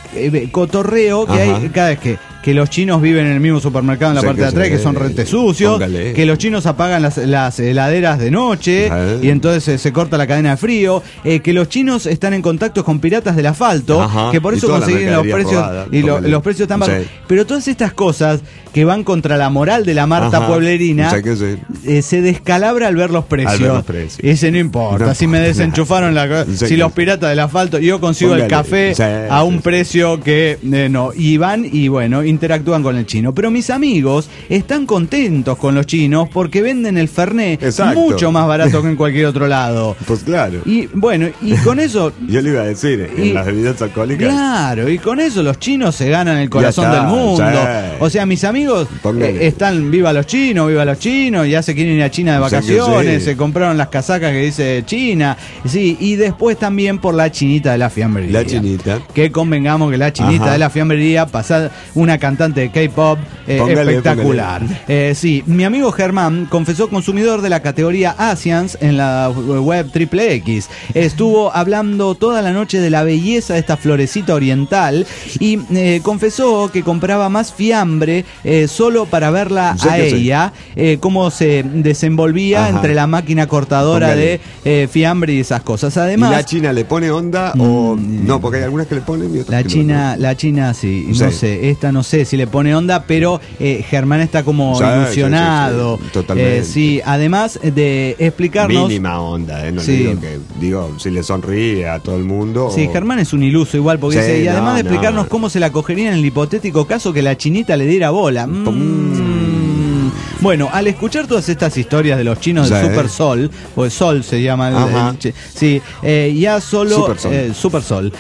C: cotorreo que hay cada vez que los chinos viven en el mismo supermercado en la parte de atrás, que son rete sucios, que los chinos apagan las heladeras de noche y entonces se corta la cadena de frío, que los chinos están en contacto con piratas del asfalto, que por eso consiguen los precios los precios tan bajos. Pero todas estas cosas que van contra la moral de la Marta pueblerina, se descalabra al ver los precios. Ese no importa, si me desenchufaron si los piratas del asfalto, yo consigo el café a un precio que no, y van y bueno, interactúan con el chino. Pero mis amigos están contentos con los chinos porque venden el Fernet mucho más barato que en cualquier otro lado.
D: Pues claro.
C: Y bueno, y con eso...
D: Yo le iba a decir, en las bebidas alcohólicas.
C: Claro, y con eso los chinos se ganan el corazón del mundo. O sea, mis amigos están viva los chinos, ya se quieren ir a China de vacaciones, se compraron las casacas que dice China. Sí, y después también por la chinita de la fiambrería.
D: La chinita.
C: Que convengamos que la chinita de la fiambrería pasa una cantante de K-pop espectacular. Sí, mi amigo Germán confesó consumidor de la categoría Asians en la web XXX. Estuvo hablando toda la noche de la belleza de esta florecita oriental y confesó que compraba más fiambre solo para verla a ella, cómo se desenvolvía entre la máquina cortadora de fiambre y esas cosas. Además,
D: ¿y la China le pone onda o no? Porque hay algunas que le ponen y otras que no.
C: La China sí, no sé, esta no sé si le pone onda, pero Germán está como ilusionado.
D: Sí, totalmente.
C: Sí, además de explicarnos...
D: Mínima onda, no le digo si le sonríe a todo el mundo.
C: Sí, Germán es un iluso igual, porque dice, y además de explicarnos cómo se la cogería en el hipotético caso que la chinita le diera bola. Bueno, al escuchar todas estas historias de los chinos del Super Sol, o Sol se llama, ya solo... Super Sol.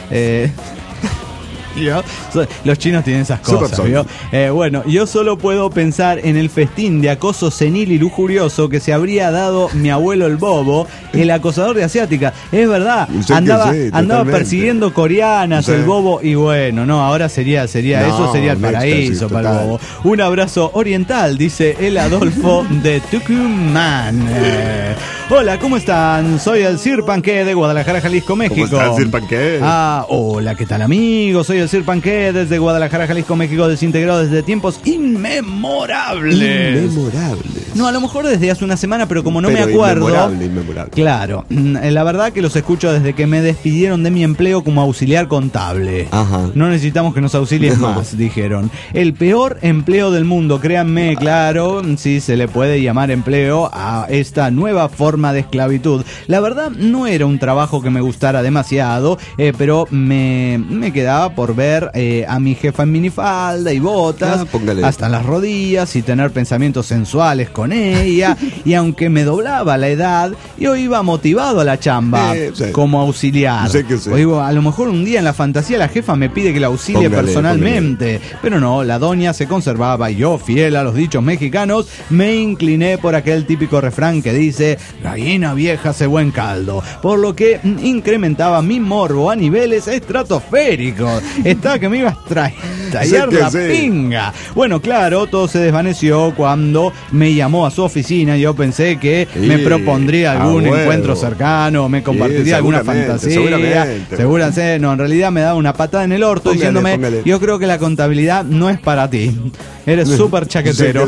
C: Los chinos tienen esas cosas. Bueno, yo solo puedo pensar en el festín de acoso senil y lujurioso que se habría dado mi abuelo el Bobo, el acosador de asiática. Es verdad, andaba persiguiendo coreanas, el Bobo, y bueno, no, ahora sería el paraíso para el Bobo. Un abrazo oriental, dice el Adolfo de Tucumán. Hola, ¿cómo están? Soy el Sir Panqué de Guadalajara, Jalisco, México.
D: ¿Cómo estás, Sir Panqué?
C: Hola, ¿qué tal, amigos? Soy el Sir Panqué desde Guadalajara, Jalisco, México, desintegrado desde tiempos inmemorables. No, a lo mejor desde hace una semana, pero como no me acuerdo.
D: Inmemorable.
C: Claro, la verdad que los escucho desde que me despidieron de mi empleo como auxiliar contable. No necesitamos que nos auxilien más, dijeron. El peor empleo del mundo, créanme, claro, sí se le puede llamar empleo a esta nueva forma de esclavitud. La verdad no era un trabajo que me gustara demasiado, pero me quedaba por por ver a mi jefa en minifalda y botas hasta las rodillas y tener pensamientos sensuales con ella. Y aunque me doblaba la edad, yo iba motivado a la chamba como auxiliar. O a lo mejor un día en la fantasía la jefa me pide que la auxilie personalmente. Pero no, la doña se conservaba y yo, fiel a los dichos mexicanos, me incliné por aquel típico refrán que dice: gallina vieja hace buen caldo. Por lo que incrementaba mi morbo a niveles estratosféricos. Estaba que me iba a estallar la pinga. Bueno, claro, todo se desvaneció cuando me llamó a su oficina. Yo pensé que me propondría algún encuentro cercano, me compartiría alguna fantasía. Seguramente. No, en realidad me daba una patada en el orto diciéndome: yo creo que la contabilidad no es para ti. Eres súper chaquetero.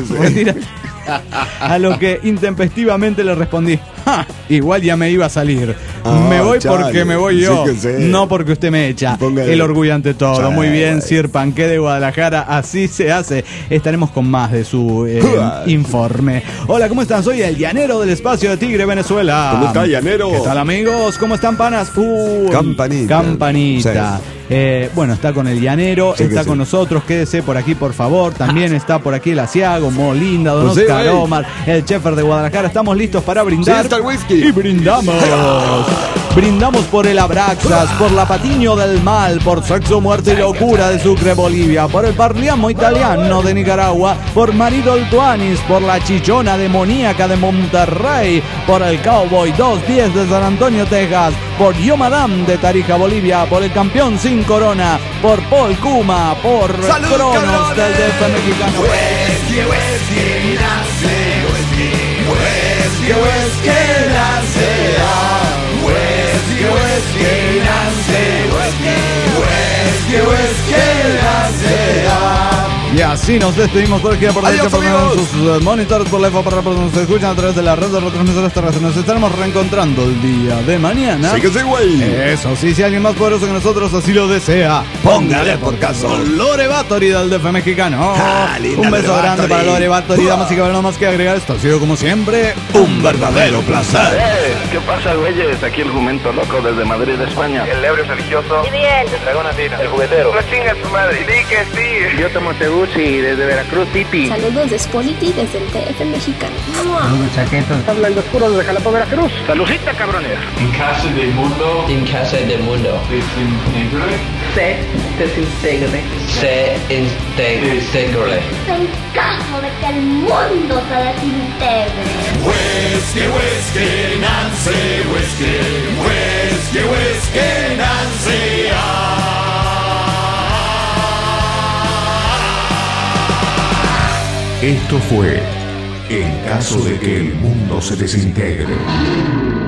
C: A lo que intempestivamente le respondí: igual ya me iba a salir. Me voy porque me voy yo, no porque usted me echa. El orgullo ante todo. Muy bien, Sir Panqué de Guadalajara, así se hace. Estaremos con más de su informe. Hola, ¿cómo están? Soy el llanero del espacio de Tigre, Venezuela.
D: ¿Cómo está, llanero?
C: ¿Qué tal, amigos? ¿Cómo están, panas? Campanita. Bueno, está con el llanero, está con nosotros. Quédese por aquí, por favor. También está por aquí el Asiago, Molinda, Don Oscar Omar, el Chefer de Guadalajara. Estamos listos para brindar. Y brindamos. Brindamos por el Abraxas, por la Patiño del Mal, por Sexo, Muerte y Locura de Sucre, Bolivia, por el Parliamo Italiano de Nicaragua, por Marido el Tuanis, por la Chichona demoníaca de Monterrey, por el Cowboy 210 de San Antonio, Texas, por Yo Madame de Tarija, Bolivia, por el Campeón Sin Corona, por Paul Kuma, por Cronos del DF mexicano. Whisky, whisky, nace, whisky, whisky, whisky, nace, whisky, whisky, nace, whisky, whisky, nace. Y así nos despedimos por aquí por derecha, por sus monitores, por la EFO, por nos escuchan a través de la red de retransmisoras terrestres. Nos estaremos reencontrando el día de mañana.
D: Sí que sí, güey.
C: Eso sí, si alguien más poderoso que nosotros así lo desea, póngale por caso. Lore Batory del DF mexicano. Un beso grande para Lore Batory. Damas y caballeros, más que agregar, esto ha sido como siempre un verdadero placer.
G: ¿Qué pasa, güeyes? Aquí el jumento loco desde Madrid, España.
H: El ebrio religioso.
I: Y bien.
H: El dragón latino. El juguetero.
I: No chingas tu madre.
H: Di que sí.
G: Yo tomo Teguchi desde Veracruz City.
J: Saludos de Spolity desde el DF mexicano.
K: Saludos, chaquetos.
L: Habla el oscuro desde Jalapa, Veracruz.
G: Saludcita, cabrones.
M: En casa del mundo.
N: En casa del mundo.
M: Se
N: desintegre.
M: En
O: caso de que el mundo se desintegre.
P: Whisky, whisky, Nancy, whisky, whisky, whisky, Nancy.
B: Esto fue En caso de que el mundo se desintegre.